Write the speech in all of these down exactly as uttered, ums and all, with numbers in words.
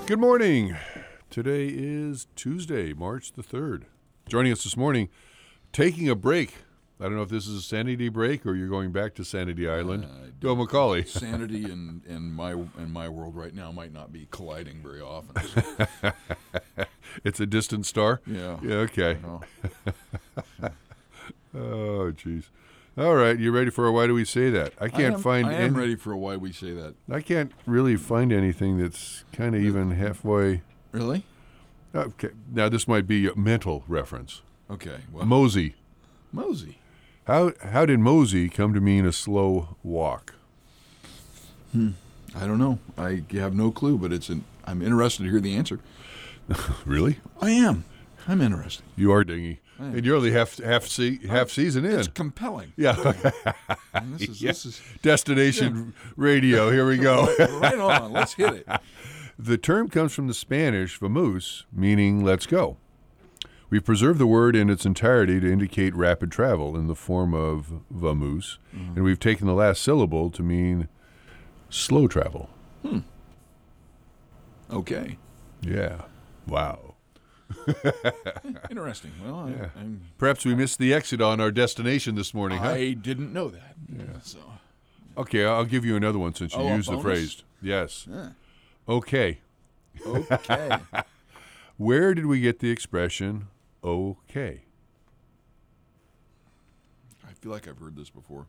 Good morning. Today is Tuesday, March the third. Joining us this morning, taking a break. I don't know if this is a sanity break or you're going back to Sanity Island. Uh, Bill McCauley. Sanity and, and my and my world right now might not be colliding very often. So. It's a distant star? Yeah. Yeah, okay. Oh, jeez. All right, you ready for a why do we say that? I can't I am, find I am any, ready for a why we say that. I can't really find anything that's kind of even halfway. Really? Okay. Now, this might be a mental reference. Okay. Well, Mosey. Mosey. How how did Mosey come to mean a slow walk? Hmm. I don't know. I have no clue, but it's an, I'm interested to hear the answer. Really? I am. I'm interested. You are, Dingy. And you're only half half se- half season in. It's compelling. Yeah. this is, yeah. this is Destination yeah. radio. Here we go. right, right on. Let's hit it. The term comes from the Spanish vamos, meaning let's go. We've preserved the word in its entirety to indicate rapid travel in the form of vamos, mm-hmm. and we've taken the last syllable to mean slow travel. Hmm. Okay. Yeah. Wow. Interesting. Well, I, yeah. I'm, perhaps we missed the exit on our destination this morning. I huh? didn't know that. Yeah. So. Okay, I'll give you another one since you oh, used the phrase. Yes. Yeah. Okay. Okay. Where did we get the expression okay? I feel like I've heard this before.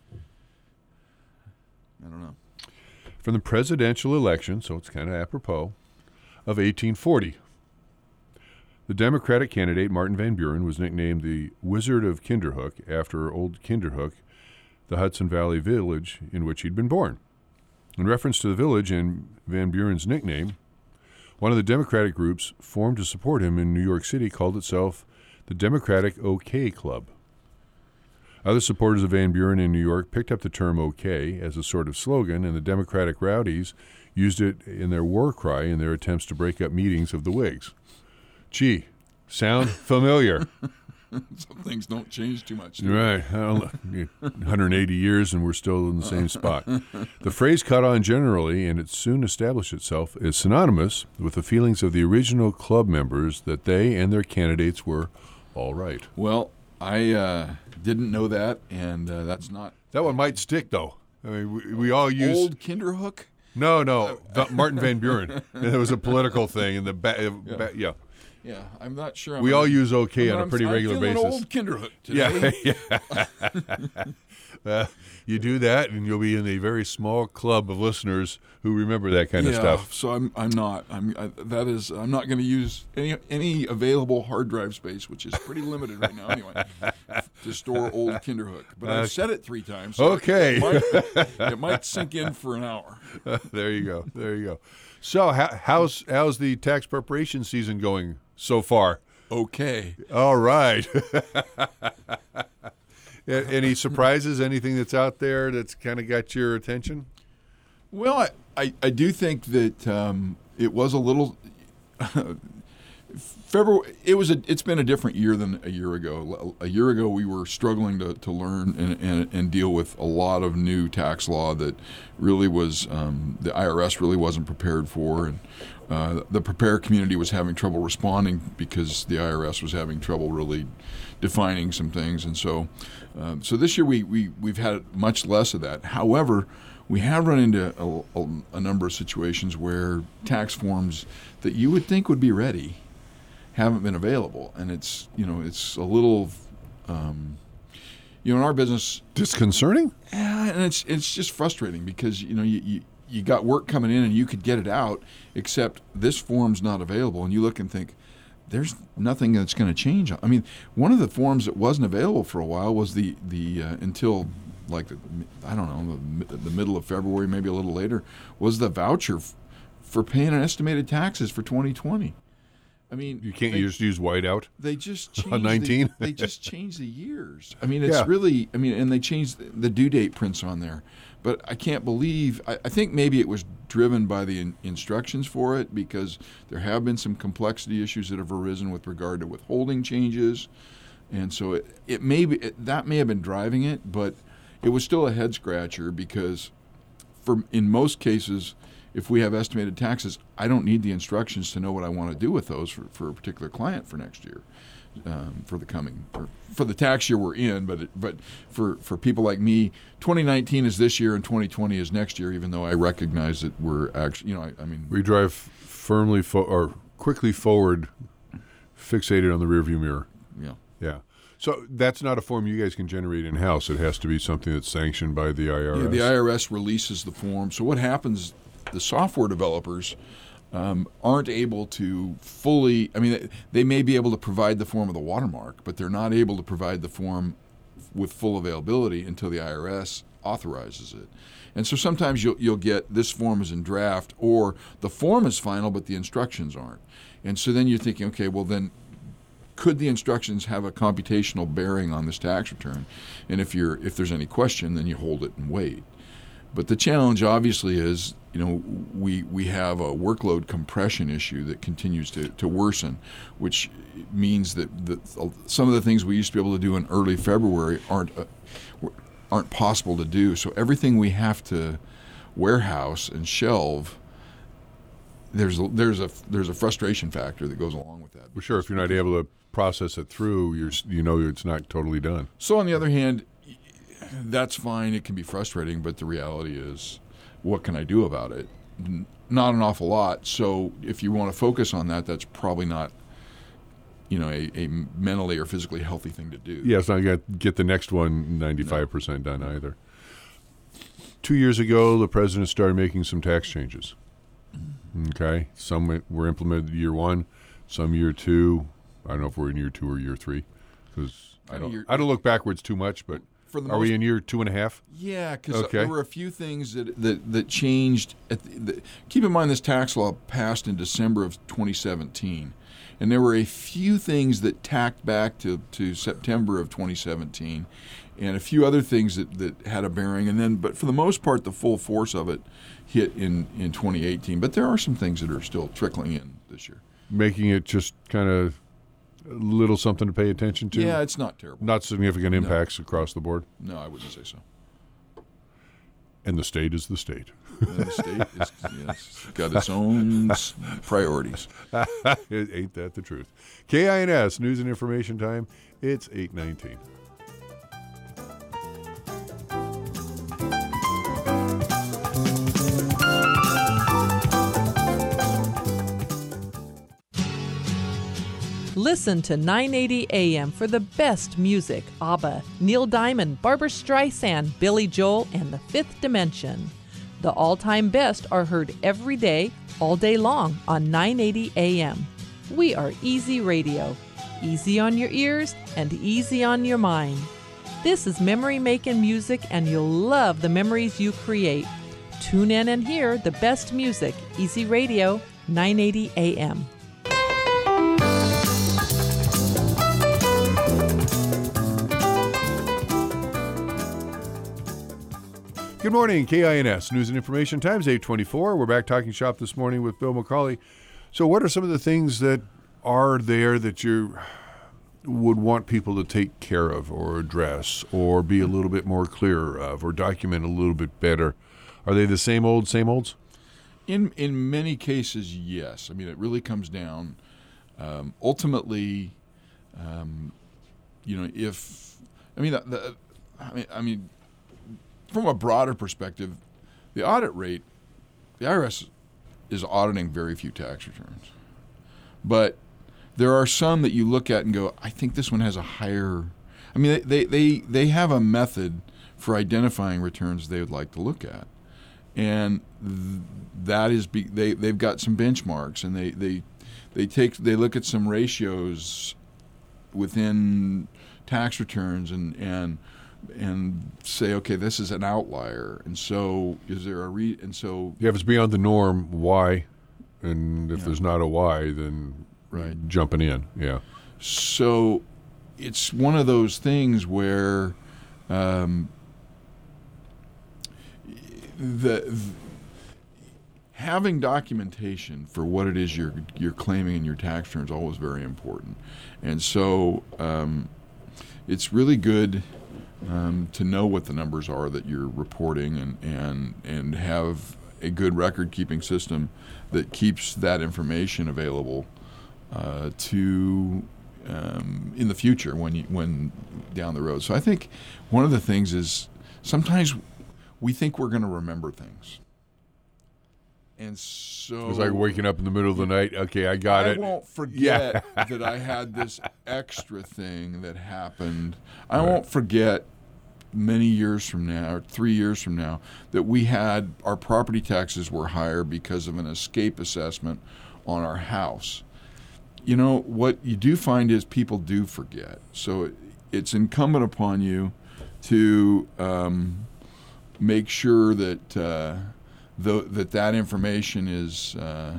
I don't know. From the presidential election, so it's kind of apropos, of eighteen forty. The Democratic candidate, Martin Van Buren, was nicknamed the Wizard of Kinderhook after Old Kinderhook, the Hudson Valley village in which he'd been born. In reference to the village and Van Buren's nickname, one of the Democratic groups formed to support him in New York City called itself the Democratic OK Club. Other supporters of Van Buren in New York picked up the term OK as a sort of slogan, and the Democratic rowdies used it in their war cry in their attempts to break up meetings of the Whigs. Gee, sound familiar? Some things don't change too much. Right. one hundred eighty years and we're still in the same spot. The phrase caught on generally, and it soon established itself as synonymous with the feelings of the original club members that they and their candidates were all right. Well, I uh, didn't know that, and uh, that's not... That one might stick, though. I mean, we, we all use... Old Kinderhook? No, no. Uh, Martin Van Buren. It was a political thing. And the ba- yeah. Ba- yeah. Yeah, I'm not sure. I'm we all use okay I'm, on a pretty I'm regular feeling basis. Old Kinderhook today. Yeah, yeah. uh, you do that, and you'll be in a very small club of listeners who remember that kind yeah, of stuff. So I'm I'm not. I'm I, that is. I'm not going to use any any available hard drive space, which is pretty limited right now anyway, to store Old Kinderhook. But uh, I've said it three times. So okay. It might, it might sink in for an hour. Uh, there you go. There you go. So how, how's how's the tax preparation season going so far? Okay. All right. Any surprises? Anything that's out there that's kind of got your attention? Well, I, I, I do think that um, it was a little February. It was a. It's been a different year than a year ago. A year ago, we were struggling to, to learn and, and, and deal with a lot of new tax law that really was um, the I R S really wasn't prepared for, and uh, the preparer community was having trouble responding because the I R S was having trouble really defining some things, and so um, so this year we we we've had much less of that. However, we have run into a, a, a number of situations where tax forms that you would think would be ready haven't been available, and it's you know it's a little um, you know in our business disconcerting. Yeah, and it's it's just frustrating because you know you, you you got work coming in and you could get it out, except this form's not available, and you look and think there's nothing that's going to change. I mean, one of the forms that wasn't available for a while was the the uh, until like the, I don't know the, the middle of February, maybe a little later, was the voucher f- for paying an estimated taxes for twenty twenty. I mean, you can't they, just use whiteout. They just changed on nineteen. The, they just changed the years. I mean, it's yeah. really. I mean, and they changed the, the due date prints on there. But I can't believe. I, I think maybe it was driven by the in, instructions for it because there have been some complexity issues that have arisen with regard to withholding changes, and so it it may be it, that may have been driving it, but it was still a head scratcher because for in most cases, if we have estimated taxes, I don't need the instructions to know what I want to do with those for, for a particular client for next year, um, for the coming, or for the tax year we're in. But it, but for, for people like me, twenty nineteen is this year and twenty twenty is next year. Even though I recognize that we're actually, you know, I, I mean, we drive firmly fo- or quickly forward, fixated on the rearview mirror. Yeah. Yeah. So that's not a form you guys can generate in-house. It has to be something that's sanctioned by the I R S. Yeah, the I R S releases the form. So what happens, the software developers um, aren't able to fully, I mean, they may be able to provide the form of the watermark, but they're not able to provide the form with full availability until the I R S authorizes it. And so sometimes you'll, you'll get this form is in draft, or the form is final, but the instructions aren't. And so then you're thinking, okay, well then, could the instructions have a computational bearing on this tax return? And if you're if there's any question, then you hold it and wait. But the challenge obviously is, you know, we we have a workload compression issue that continues to, to worsen, which means that the, some of the things we used to be able to do in early February aren't uh, aren't possible to do. So everything we have to warehouse and shelve, there's a, there's a there's a frustration factor that goes along with that. Well, sure, if you're not able to process it through, you're you know it's not totally done. So on the other hand, that's fine. It can be frustrating, but the reality is, what can I do about it? N- not an awful lot. So if you want to focus on that, that's probably not, you know, a, a mentally or physically healthy thing to do. Yeah, it's not going to get the next one ninety-five percent no. done either. Two years ago, the president started making some tax changes. Okay, some were implemented year one, some year two. I don't know if we're in year two or year three, because I don't. I don't look backwards too much. But for the are we in year two and a half? Yeah, because okay. there were a few things that that, that changed. At the, the, keep in mind, this tax law passed in December of twenty seventeen, and there were a few things that tacked back to, to September of twenty seventeen, and a few other things that, that had a bearing. And then, but for the most part, the full force of it hit in, in twenty eighteen. But there are some things that are still trickling in this year, making it just kind of a little something to pay attention to. Yeah, it's not terrible. Not significant impacts no. across the board. No, I wouldn't say so. And the state is the state. And the state is yes, got its own priorities. Ain't that the truth? K I N S News and Information Time. It's eight nineteen. Listen to nine eighty A M for the best music. ABBA, Neil Diamond, Barbra Streisand, Billy Joel, and The Fifth Dimension. The all-time best are heard every day, all day long on nine eighty A M. We are Easy Radio. Easy on your ears and easy on your mind. This is memory-making music, and you'll love the memories you create. Tune in and hear the best music. Easy Radio, nine eighty A M. Good morning, K I N S News and Information Times, eight twenty-four. We're back talking shop this morning with Bill McCauley. So what are some of the things that are there that you would want people to take care of or address or be a little bit more clear of or document a little bit better? Are they the same old, same olds? In in many cases, yes. I mean, it really comes down, um, ultimately, um, you know, if, I mean, the, the, I mean, I mean, from a broader perspective, the audit rate, the I R S is auditing very few tax returns. But there are some that you look at and go, I think this one has a higher, I mean, they, they, they have a method for identifying returns they would like to look at. And th- that is, be, they, they've got some benchmarks, and they, they, they take, they look at some ratios within tax returns and, and, and say, okay, this is an outlier, and so is there a re? And so yeah, if it's beyond the norm, why? And if yeah. there's not a why, then right. jumping in, yeah. So it's one of those things where um, the, the having documentation for what it is you're you're claiming in your tax return is always very important, and so um, it's really good. um, to know what the numbers are that you're reporting, and and and have a good record keeping system that keeps that information available uh, to um, in the future when you, when down the road. So I think one of the things is sometimes we think we're going to remember things. And so It's like waking up in the middle of the night. Okay, I got I it. won't forget that I had this extra thing that happened. I Right. won't forget many years from now, or three years from now, that we had our property taxes were higher because of an escape assessment on our house. You know, what you do find is people do forget. So it, it's incumbent upon you to um, make sure that uh, the, that that information is uh,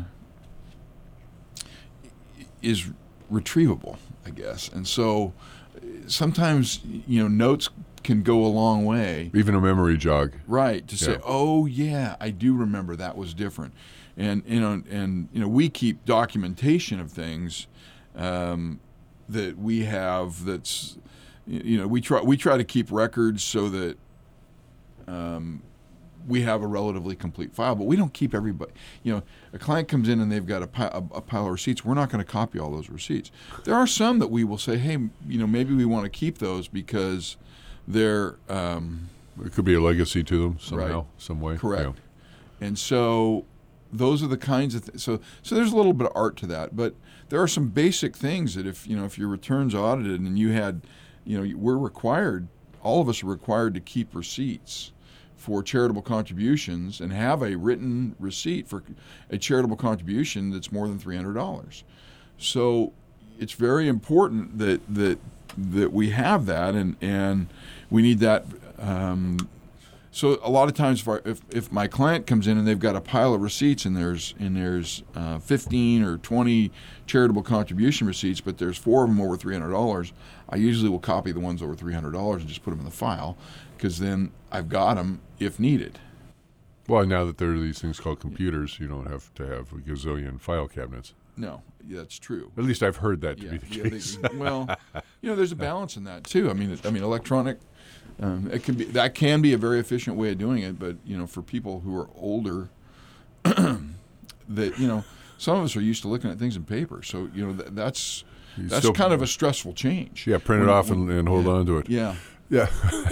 is retrievable, I guess. And so sometimes, you know, notes can go a long way. Even a memory jog. Right, to say, Yeah. oh yeah, I do remember that was different, and you know, and you know, we keep documentation of things um, that we have. That's, you know, we try we try to keep records so that um, we have a relatively complete file, but we don't keep everybody. You know, a client comes in and they've got a, pi- a, a pile of receipts. We're not going to copy all those receipts. There are some that we will say, hey, you know, maybe we want to keep those because they're um, It could be a legacy to them somehow, Right. some way. correct. Yeah. And so those are the kinds of th- so so there's a little bit of art to that, but there are some basic things that if you know if your returns audited and you had, you know, we're required, all of us are required to keep receipts for charitable contributions and have a written receipt for a charitable contribution that's more than three hundred dollars. So it's very important that that that we have that, and and we need that. Um, so a lot of times, if, our, if if my client comes in and they've got a pile of receipts and there's and there's uh, fifteen or twenty charitable contribution receipts, but there's four of them over three hundred dollars, I usually will copy the ones over three hundred dollars and just put them in the file, because then I've got them if needed. Well, now that there are these things called computers, you don't have to have a gazillion file cabinets. No, yeah, that's true. At least I've heard that to Yeah, be the yeah, case. they, well, you know, there's a balance in that too. I mean, it, I mean, electronic, um, it can be that can be a very efficient way of doing it. But you know, for people who are older, that you know, some of us are used to looking at things in paper. So you know, that, that's You that's still- kind of a stressful change. Yeah, print it When- off when- and, and hold yeah, on to it. Yeah. Yeah.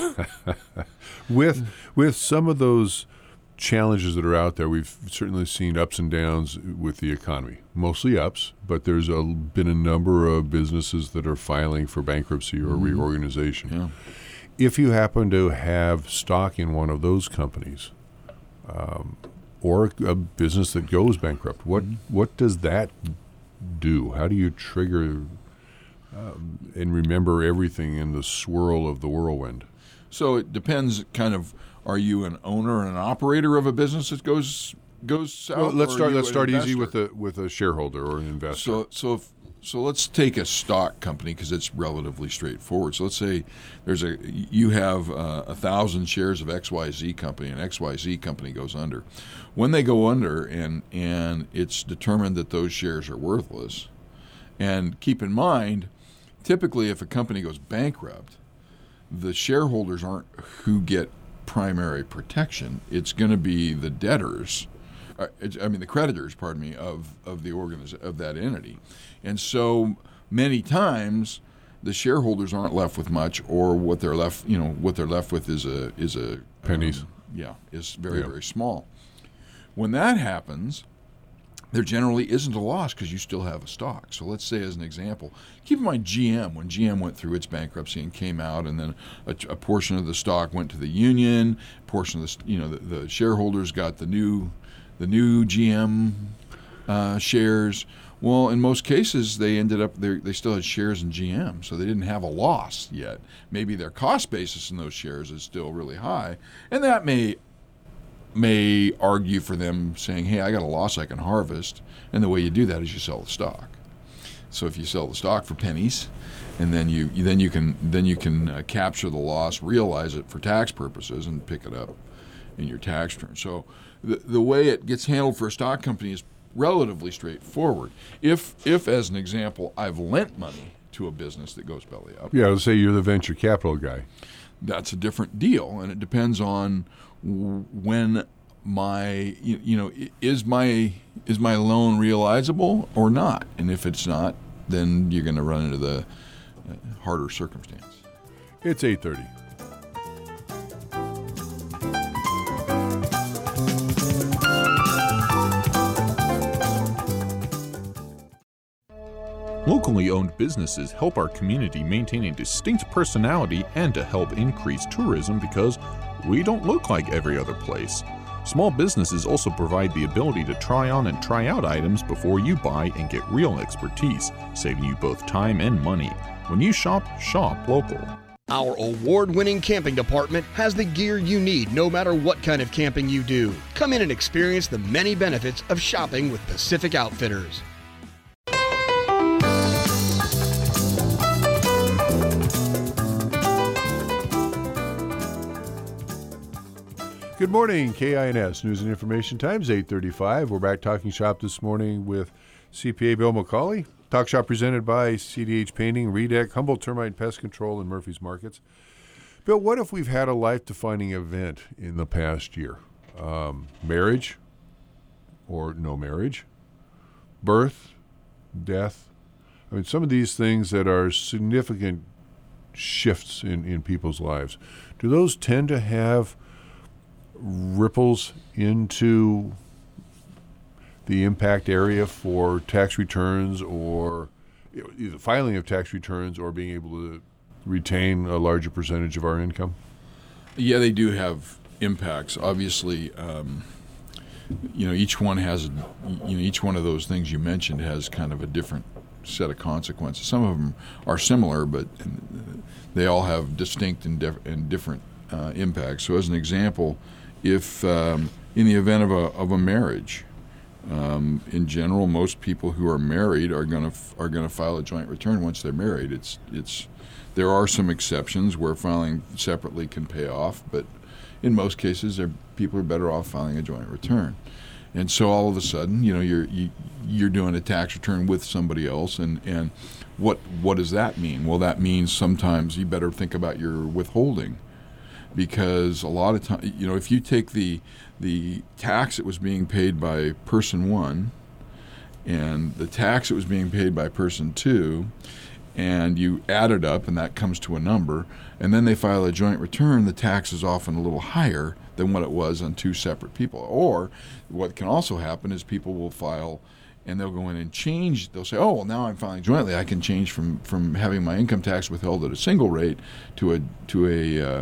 with with some of those challenges that are out there, we've certainly seen ups and downs with the economy. Mostly ups, but there's a, been a number of businesses that are filing for bankruptcy or Mhm. reorganization. Yeah. If you happen to have stock in one of those companies, um, or a, a business that goes bankrupt, what Mhm. what does that do? How do you trigger um, and remember everything in the swirl of the whirlwind? So it depends. Kind of, are you an owner and an operator of a business that goes goes south? Well, let's or are start. you Let's an start easy investor? with a with a shareholder or an investor. So so if, so let's take a stock company because it's relatively straightforward. So let's say there's a you have uh, a thousand shares of X Y Z company, and X Y Z company goes under. When they go under, and and it's determined that those shares are worthless, and keep in mind, typically if a company goes bankrupt, the shareholders aren't who get primary protection. It's going to be the debtors. Uh, it's, I mean, the creditors, pardon me, of of the organiz- of that entity, and so many times the shareholders aren't left with much, or what they're left, you know, what they're left with is a is a Pennies. um, yeah, is very Yeah. very small. When that happens, there generally isn't a loss because you still have a stock. So let's say, as an example, keep in mind G M, when G M went through its bankruptcy and came out, and then a, a portion of the stock went to the union, portion of the, you know, the, the shareholders got the new the new G M uh, shares. Well, in most cases, they ended up, they they still had shares in G M, so they didn't have a loss yet. Maybe their cost basis in those shares is still really high, and that may may argue for them saying, hey, I got a loss I can harvest, and the way you do that is you sell the stock. So if you sell the stock for pennies, and then you, you then you can then you can uh, capture the loss, realize it for tax purposes, and pick it up in your tax return. So the the way it gets handled for a stock company is relatively straightforward. If if as an example, I've lent money to a business that goes belly up, Yeah, let's say you're the venture capital guy. that's a different deal, and it depends on when my you, you know is my is my loan realizable or not, and if it's not, then you're going to run into the harder circumstance. It's eight thirty. Locally owned businesses help our community maintain a distinct personality and to help increase tourism because we don't look like every other place. Small businesses also provide the ability to try on and try out items before you buy and get real expertise, saving you both time and money. When you shop, shop local. Our award-winning camping department has the gear you need no matter what kind of camping you do. Come in and experience the many benefits of shopping with Pacific Outfitters. Good morning, K I N S News and Information Times, eight thirty-five. We're back talking shop this morning with C P A Bill McCauley. Talk Shop presented by C D H Painting, Redec, Humboldt Termite Pest Control, and Murphy's Markets. Bill, what if we've had a life-defining event in the past year? Um, marriage or no marriage, birth, death. I mean, some of these things that are significant shifts in, in people's lives. Do those tend to have ripples into the impact area for tax returns, or you know, either filing of tax returns or being able to retain a larger percentage of our income? Yeah, they do have impacts. Obviously, um, you know, each one has, you know, each one of those things you mentioned has kind of a different set of consequences. Some of them are similar, but they all have distinct and, dif- and different uh, impacts. So, as an example, if um, in the event of a of a marriage, um, in general, most people who are married are going to f- are going to file a joint return once they're married. It's it's there are some exceptions where filing separately can pay off, but in most cases, people are better off filing a joint return. And so all of a sudden, you know, you're you, you're doing a tax return with somebody else, and, and what what does that mean? Well, that means sometimes you better think about your withholding. Because a lot of time, you know, if you take the the tax that was being paid by person one and the tax that was being paid by person two, and you add it up and that comes to a number, and then they file a joint return, the tax is often a little higher than what it was on two separate people. Or what can also happen is people will file and they'll go in and change. They'll say, oh, well, now I'm filing jointly. I can change from, from having my income tax withheld at a single rate to a to a uh,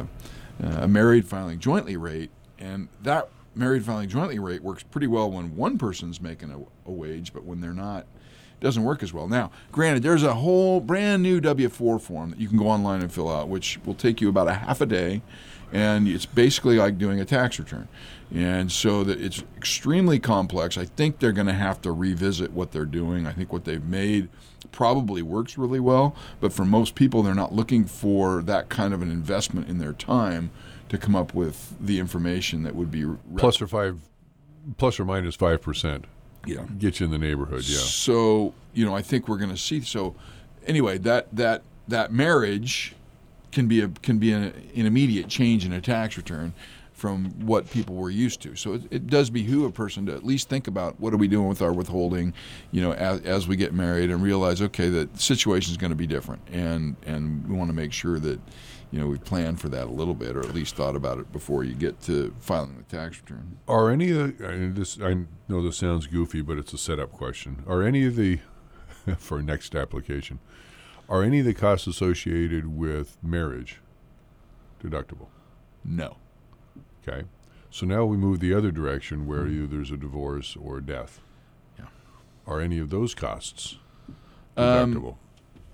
a married filing jointly rate, and that married filing jointly rate works pretty well when one person's making a, a wage, but when they're not, it doesn't work as well. Now, granted, there's a whole brand new W four form that you can go online and fill out, which will take you about a half a day, and it's basically like doing a tax return. And so that it's extremely complex. I think they're going to have to revisit what they're doing. I think what they've made probably works really well, but for most people, they're not looking for that kind of an investment in their time to come up with the information that would be re- plus or five, plus or minus five percent. Yeah, get you in the neighborhood. Yeah. So you know, I think we're going to see. So anyway, that that that marriage can be a can be an, an immediate change in a tax return from what people were used to. So it, it does behoove a person to at least think about what are we doing with our withholding, you know, as, as we get married, and realize, okay, the situation is going to be different, and and we want to make sure that, you know, we plan for that a little bit, or at least thought about it before you get to filing the tax return. Are any of the, I mean, this, I know this sounds goofy, but it's a setup question. Are any of the, for next application, are any of the costs associated with marriage deductible? No. Okay, so now we move the other direction where mm-hmm. either there's a divorce or death. Yeah. Are any of those costs deductible? Um,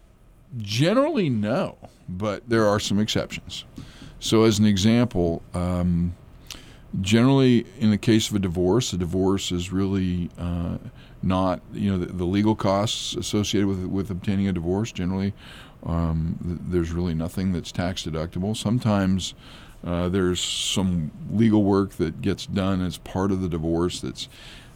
generally, no, but there are some exceptions. So as an example, um, generally in the case of a divorce, a divorce is really uh, not, you know, the, the legal costs associated with with obtaining a divorce. Generally, um, th- there's really nothing that's tax deductible. Sometimes Uh, there's some legal work that gets done as part of the divorce that's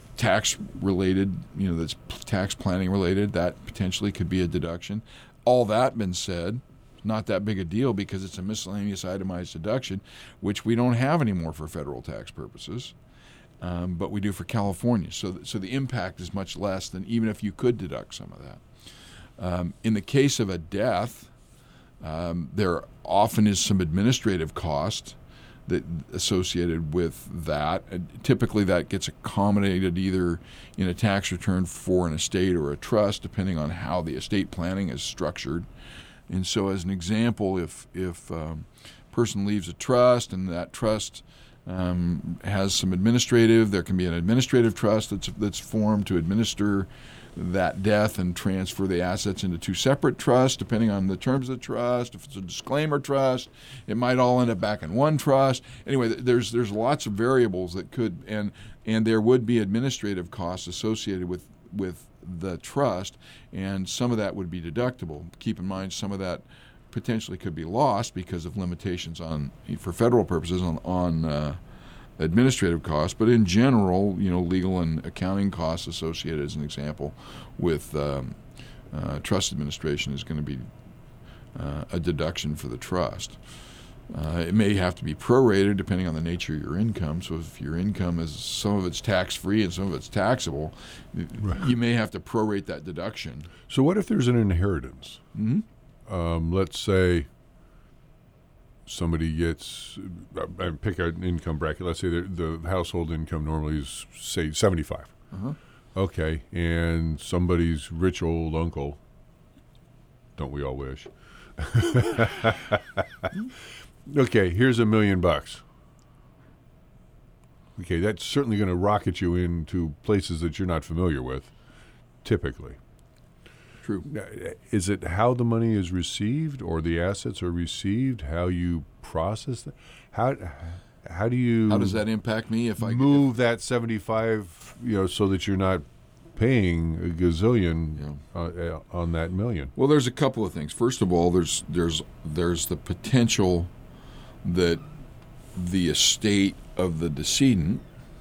tax related, you know, that's tax planning related. That potentially could be a deduction. All that been said, not that big a deal because it's a miscellaneous itemized deduction, which we don't have anymore for federal tax purposes, um, but we do for California. So, th- so the impact is much less than even if you could deduct some of that. Um, in the case of a death, um, there often is some administrative cost that associated with that. And typically that gets accommodated either in a tax return for an estate or a trust, depending on how the estate planning is structured. And so as an example, if if um, a person leaves a trust and that trust um, has some administrative, there can be an administrative trust that's that's formed to administer that death and transfer the assets into two separate trusts, depending on the terms of the trust. If it's a disclaimer trust, it might all end up back in one trust. Anyway, there's there's lots of variables that could, and and there would be administrative costs associated with with the trust, and some of that would be deductible. Keep in mind, some of that potentially could be lost because of limitations on, for federal purposes, on on uh, administrative costs, but in general, you know, legal and accounting costs associated, as an example, with um, uh, trust administration is going to be uh, a deduction for the trust. Uh, it may have to be prorated depending on the nature of your income. So if your income is, some of it's tax-free and some of it's taxable, right, you may have to prorate that deduction. So what if there's an inheritance? Mm-hmm. Um, let's say somebody gets, uh, pick an income bracket. Let's say the, the household income normally is, say, seventy-five. Uh-huh. Okay, and somebody's rich old uncle, don't we all wish? Okay, here's a million bucks. Okay, that's certainly going to rocket you into places that you're not familiar with, typically. True. Is it how the money is received or the assets are received, how you process that? How how do you How does that impact me if I move if, that seventy-five, you know, so that you're not paying a gazillion yeah. uh, on that million? Well, there's a couple of things. First of all, there's there's there's the potential that the estate of the decedent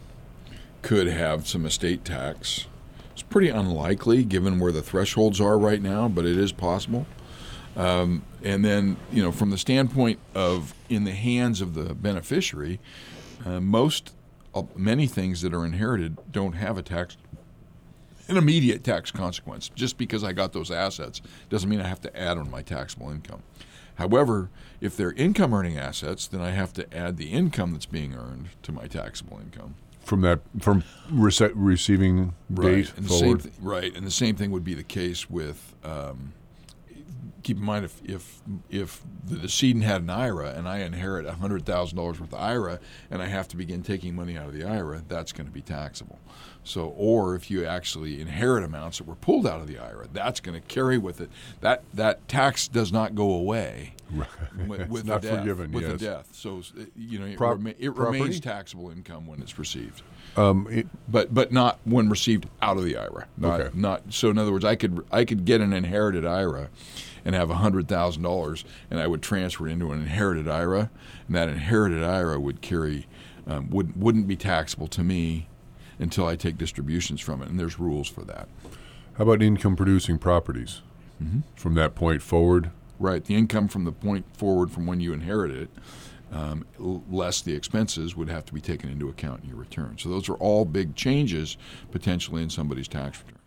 could have some estate tax. It's pretty unlikely given where the thresholds are right now, but it is possible. Um, and then, you know, from the standpoint of in the hands of the beneficiary, uh, most, uh, many things that are inherited don't have a tax, an immediate tax consequence. Just because I got those assets doesn't mean I have to add on my taxable income. However, if they're income earning assets, then I have to add the income that's being earned to my taxable income. From that, from rece- receiving date right. and forward? The same th- right, and the same thing would be the case with, um, keep in mind, if, if if the decedent had an I R A and I inherit one hundred thousand dollars worth of I R A and I have to begin taking money out of the I R A, that's going to be taxable. So, or if you actually inherit amounts that were pulled out of the I R A, that's going to carry with it. That that tax does not go away right. with, with it's not the death. forgiven, with yes. the death. So, you know, it, Prop- rema- it remains taxable income when it's received. Um, it, but but not when received out of the I R A. Not, okay. Not so. In other words, I could I could get an inherited I R A and have one hundred thousand dollars, and I would transfer it into an inherited I R A, and that inherited I R A would carry um, would wouldn't be taxable to me until I take distributions from it, and there's rules for that. How about income-producing properties? Mm-hmm. From that point forward? Right. The income from the point forward from when you inherited it, um, l- less the expenses, would have to be taken into account in your return. So those are all big changes potentially in somebody's tax return.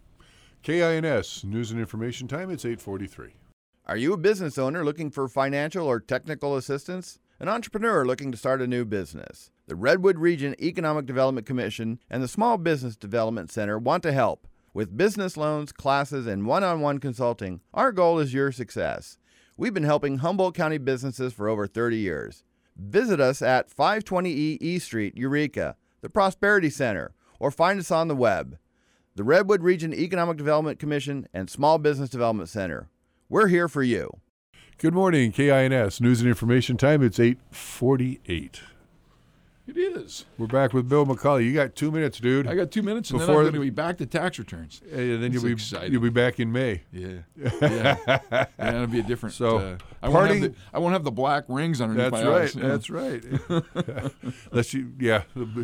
K I N S, News and Information Time, it's eight forty-three. Are you a business owner looking for financial or technical assistance? An entrepreneur looking to start a new business? The Redwood Region Economic Development Commission and the Small Business Development Center want to help. With business loans, classes, and one-on-one consulting, our goal is your success. We've been helping Humboldt County businesses for over thirty years. Visit us at five twenty E East Street, Eureka, the Prosperity Center, or find us on the web. The Redwood Region Economic Development Commission and Small Business Development Center. We're here for you. Good morning, K I N S, News and Information Time, it's eight forty-eight. It is. We're back with Bill McCauley. You got two minutes, dude. I got two minutes, and Before then I'm going to be back to tax returns. And then you'll be exciting. you'll be back in May. Yeah, yeah. yeah it'll be a different. So, uh, I, parting, won't have the, I won't have the black rings underneath that's my right, eyes. Yeah. That's right. Let's you, yeah.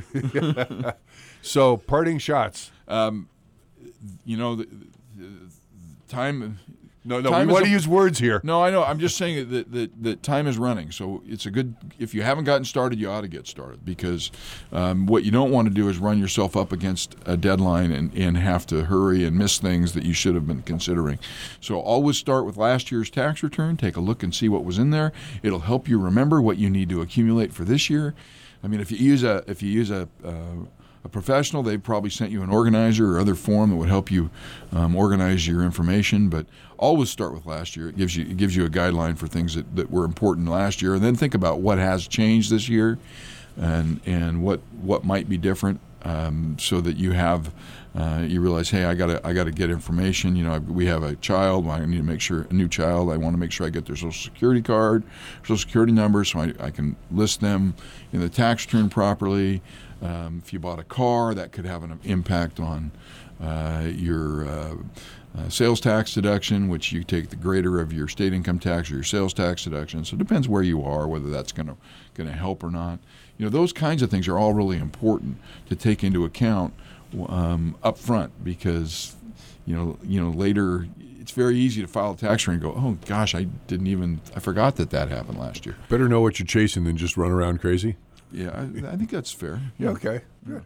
So, parting shots. Um, you know, the, the time No, no, time we is want a- to use words here. No, I know. I'm just saying that, that that time is running. So it's a good. If you haven't gotten started, you ought to get started, because um, what you don't want to do is run yourself up against a deadline and, and have to hurry and miss things that you should have been considering. So always start with last year's tax return. Take a look and see what was in there. It'll help you remember what you need to accumulate for this year. I mean, if you use a if you use a uh, a professional, they've probably sent you an organizer or other form that would help you um, organize your information. But always start with last year. It gives you it gives you a guideline for things that, that were important last year, and then think about what has changed this year, and and what what might be different, um, so that you have uh, you realize, hey, I gotta I gotta get information. You know, we have a child. I need to make sure a new child. I want to make sure I get their social security card, social security number, so I, I can list them in the tax return properly. Um, if you bought a car, that could have an impact on uh, your uh, uh, sales tax deduction, which you take the greater of your state income tax or your sales tax deduction. So it depends where you are, whether that's going to going to help or not. You know, those kinds of things are all really important to take into account um, up front, because you know you know later it's very easy to file a tax return and go, oh gosh, I didn't even I forgot that that happened last year. Better know what you're chasing than just run around crazy. Yeah, I, I think that's fair. Yeah, okay. Yeah.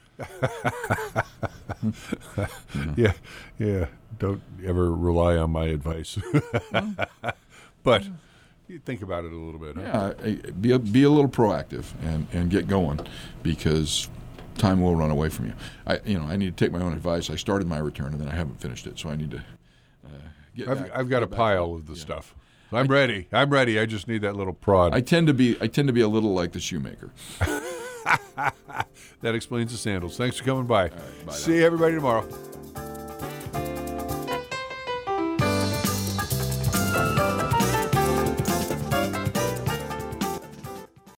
yeah, yeah. Don't ever rely on my advice. But you think about it a little bit. Huh? Yeah, I- be a, be a little proactive and, and get going, because time will run away from you. I you know I need to take my own advice. I started my return and then I haven't finished it, so I need to uh, get. I've, back, I've got a get back. pile of the Yeah. stuff. I'm ready. I'm ready. I just need that little prod. I tend to be I tend to be a little like the shoemaker. That explains the sandals. Thanks for coming by. right, bye See now. everybody tomorrow.